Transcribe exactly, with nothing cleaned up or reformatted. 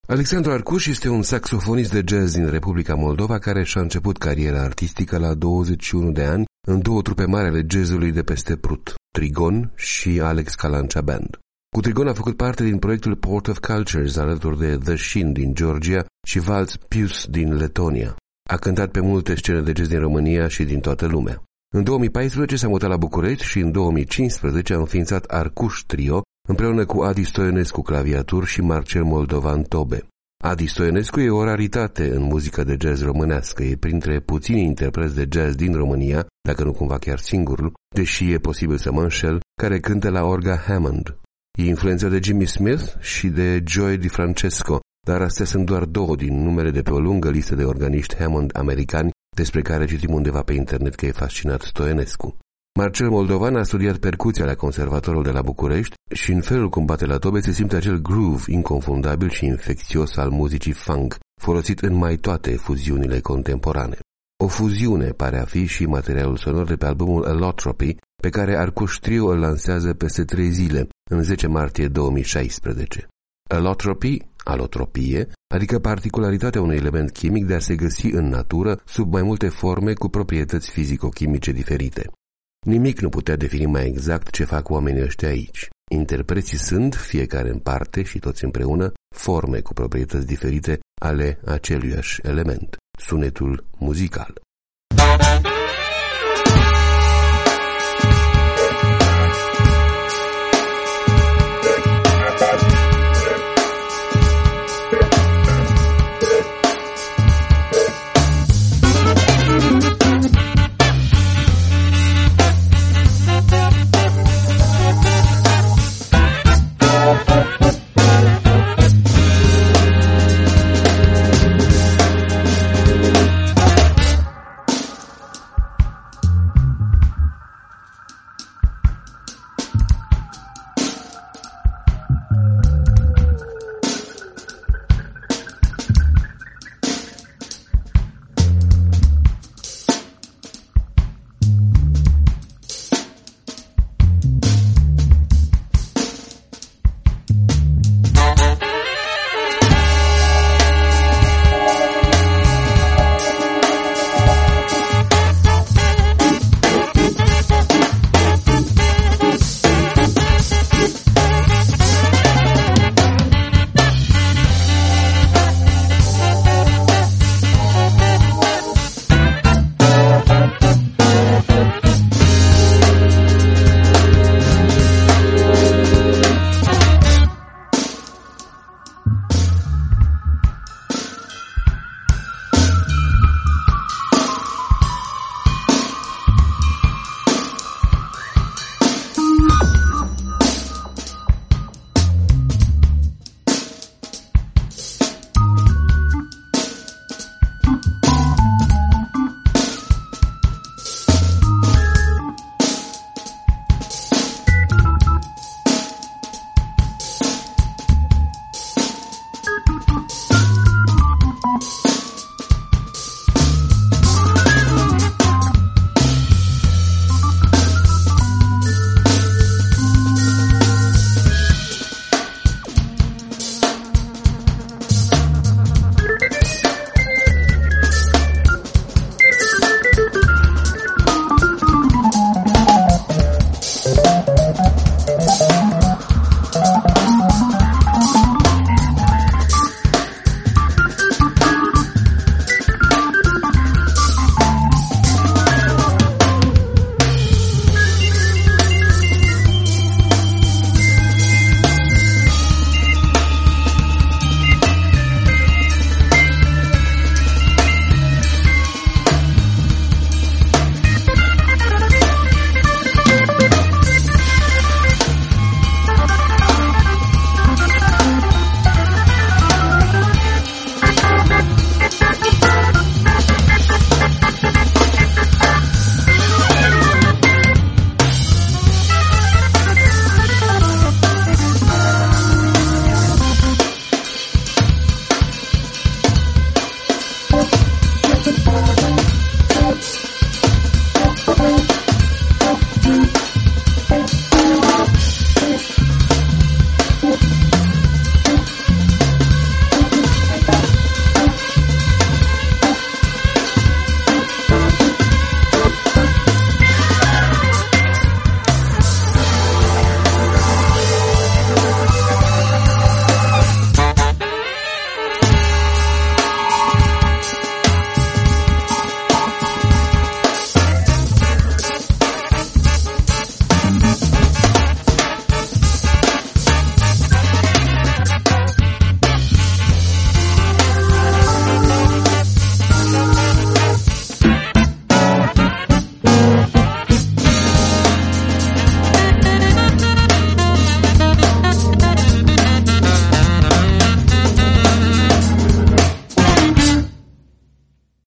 Alexandru Arcuș este un saxofonist de jazz din Republica Moldova care și-a început cariera artistică la douăzeci și unu de ani în două trupe mari ale jazzului de peste Prut, Trigon și Alex Calancea Band. Cu Trigon a făcut parte din proiectul Port of Cultures alături de The Shin din Georgia și Vals Pius din Letonia. A cântat pe multe scene de jazz din România și din toată lumea. În două mii paisprezece s-a mutat la București și în două mii cincisprezece a înființat Arcuș Trio împreună cu Adi Stoienescu claviatur și Marcel Moldovan tobe. Adi Stoienescu e o raritate în muzica de jazz românească, e printre puțini interpreți de jazz din România, dacă nu cumva chiar singurul, deși e posibil să mă înșel, care cântă la orga Hammond. E influențat de Jimmy Smith și de Joey DiFrancesco, dar astea sunt doar două din numele de pe o lungă listă de organiști Hammond americani despre care citim undeva pe internet că e fascinat Stoienescu. Marcel Moldovan a studiat percuția la Conservatorul de la București și în felul cum bate la tobe se simte acel groove inconfundabil și infecțios al muzicii funk, folosit în mai toate fuziunile contemporane. O fuziune pare a fi și materialul sonor de pe albumul Allotropy, pe care Arcuș Trio îl lansează peste trei zile, în zece martie două mii șaisprezece. Allotropy, alotropie, adică particularitatea unui element chimic de a se găsi în natură sub mai multe forme cu proprietăți fizico-chimice diferite. Nimic nu putea defini mai exact ce fac oamenii ăștia aici. Interpreții sunt, fiecare în parte și toți împreună, forme cu proprietăți diferite ale aceluiași element, sunetul muzical.